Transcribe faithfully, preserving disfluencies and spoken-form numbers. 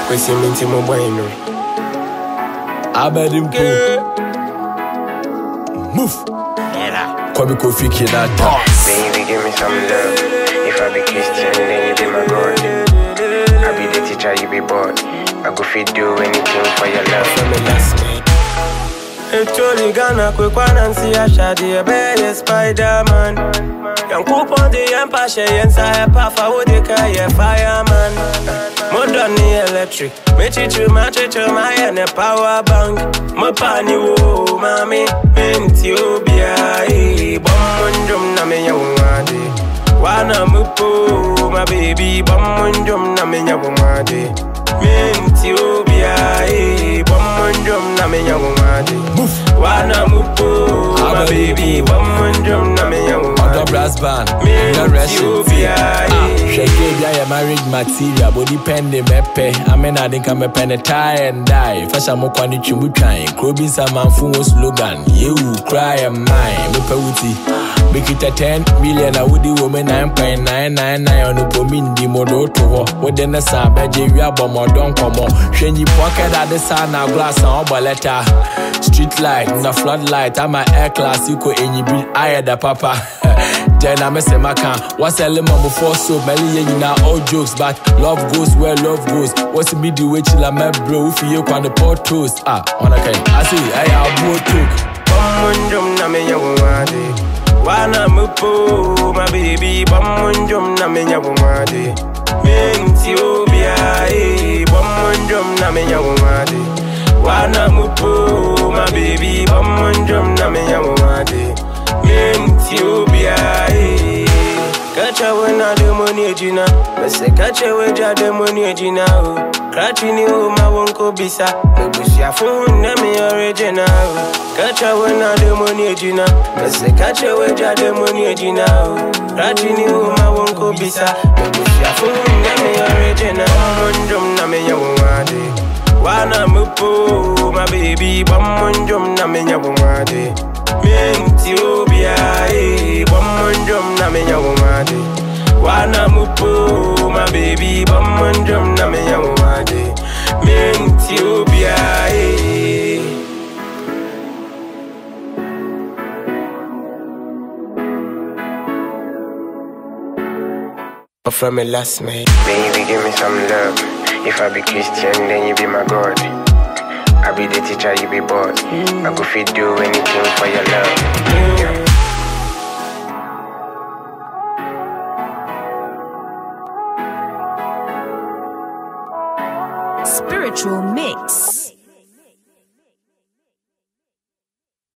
Questi menti mo bueno. Abedim ko. Move. Kwame Kofi Kinata. Baby, give me some love. If I be Christian, then you be my God. I be the teacher, you be boss. I go fit do anything for your love. From the last man. Actually, Ghana, quick one and see a shady, a bear, Spider-Man. Young coupon the empire, she inside a path, I would declare a fireman. Modern electric, me teach you, my teacher, my and a power bank. My pani, oh, mommy, minty, oh, be a bomb, na me, young lady. Wana mupo, my baby, bomb, na me, young lady. Minty, oh, be a bomb, na me, young lady. Wana mupo, my baby, bomb, na me, young lady. Brass band, the rest Shake ya marriage material, body pen de mepe. I mean I think I'm a pen tie and die. Fasha mo kwani chumbu trying. Krobin sa manfu wo slogan. You cry and mine. Me pewuti. Make it a ten million. I would the woman nine point nine nine nine on the pomindi modo to ho. What then the sa beje we abo mo don komo. Shenyi pocket at the sun na glass on boleta. Street light, na floodlight. I'm a air class. You ko enyi bill I da papa. Then I mess my can. What's a lemon before so many you know all jokes, but love goes where love goes. What's me the way chill my bro if you can the pot toast. Ah, on a kind. I see I have more talk. Bamundum na me nyawadi. Wana mupo my baby bamundum na me nyawadi. Minti obia eh bamundum na me nyawadi. Wana mupo my baby bamundum na me nyawadi. Minti obia eh. Catch a when I do money, Gina. I say, catch a way, I do money, Gina. Catching you, my won't bisa. Maybe she a phone, name me original. Catch a when I do money, Gina. I say, catch a way, I do money, Gina. Catching you, my won't bisa. Maybe she a phone, name me original. Bamundum na me nyawadi. Wana mupo, my baby. Bamundum na me nyawadi. Minti obia eh bamundum na me nyawadi. Wana mupo my baby bamundum na me nyawadi. Minti obia eh. From the last man. Baby, give me some love. If I be Christian, then you be my God. I be the teacher, you be boss. I go fit do anything for your love. Spiritual Mix.